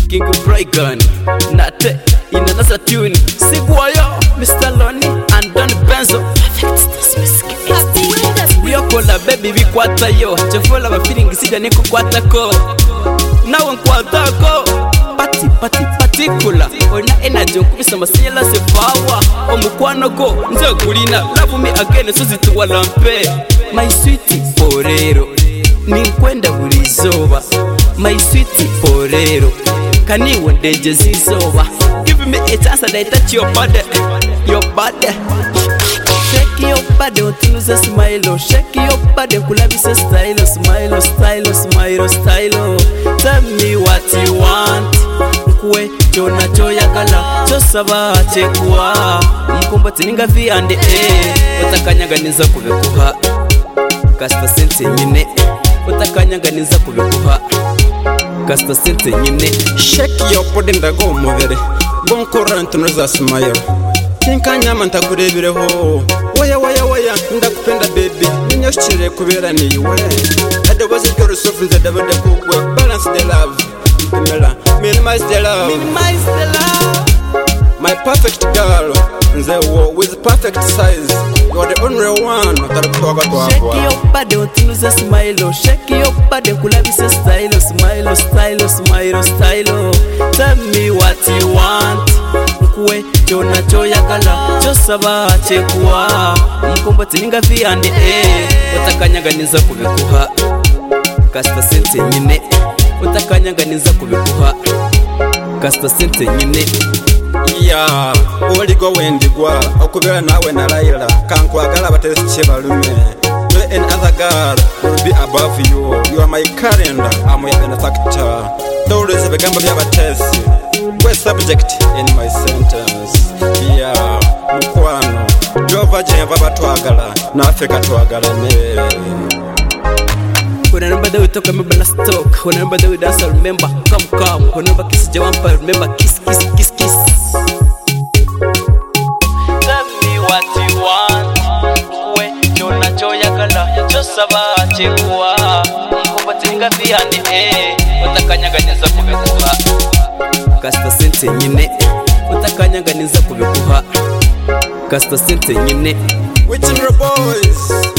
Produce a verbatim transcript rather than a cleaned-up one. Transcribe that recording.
King Braygon, Nate, in another tune. Sigwayo, Mister Lonnie, and Don Benzo. Biokola baby bikwata yo. Chefola ba feeling sija niku kwata ko. Now nkwata ko. Pati pati particular. Ona energy kubisa masela se power. Omukwano go nze kulina. Love me again so zituwa lampe. My sweetie porero. Ninkwenda buri zoba. My sweetie porero. Kani wondeje zizoba. Give me a chance and I touch your body. Your body. Shake your body, lose a smile. Shake your body, kulabisa style. Smile, style, smile, style. Tell me what you want. Kwe, chona choya kala. Chosaba, chekwa. Mkumbati ninga viande, eh. Utakanyanga niza kubekuha. Kasta sente nyine. Utakanyanga niza kubekuha. Kasta sente nyine. Shake your body ndago mubere. Bonkora ntunoza smile. Tinka nyama ntakurebireho. Waya waya waya ndakupenda baby. Ninyoshire kubera niwe. Adobaze kero sofunze dabade kugwe. Balance the love. Mela, minimize the love. Minimize the love. My perfect girl. Nze wo with perfect size. You are the only one that talk about. Shake your body, lose a smile. Shake your body, kulabisa style. Smile, style, smile, style. Tell me what you want. Kwe, chona choya kala. Chosaba, chekwa. Mkumbati ninga viande, eh. Utakanyaga niza kubekuha. Kasta sente nyine. Utakanyaga niza kubekuha. Kasta sente nyine. Yeah, oligo wendigwa okubera nawe na Laila kankwagala batese balume. You and other girl will be above you. You are my calendar, I'm your benefactor. Don't begamba bya batese. We subject in my sentence. Yeah, mukwano. Jova jeva batwagala na Africa twagala ne. When I remember that we talk, I remember last talk. When I remember that we dance, I remember come come. When I remember kiss Jawampa, I remember kiss kiss kiss kiss. Tell me what you want. Kwe, chona choya kala. Chosaba, chekwa. Mkumbati ninga viande, eh. Utakanyaga niza kubekuha. Kasta sente nyine. Utakanyaga niza kubekuha. Kasta sente nyine. Which boys?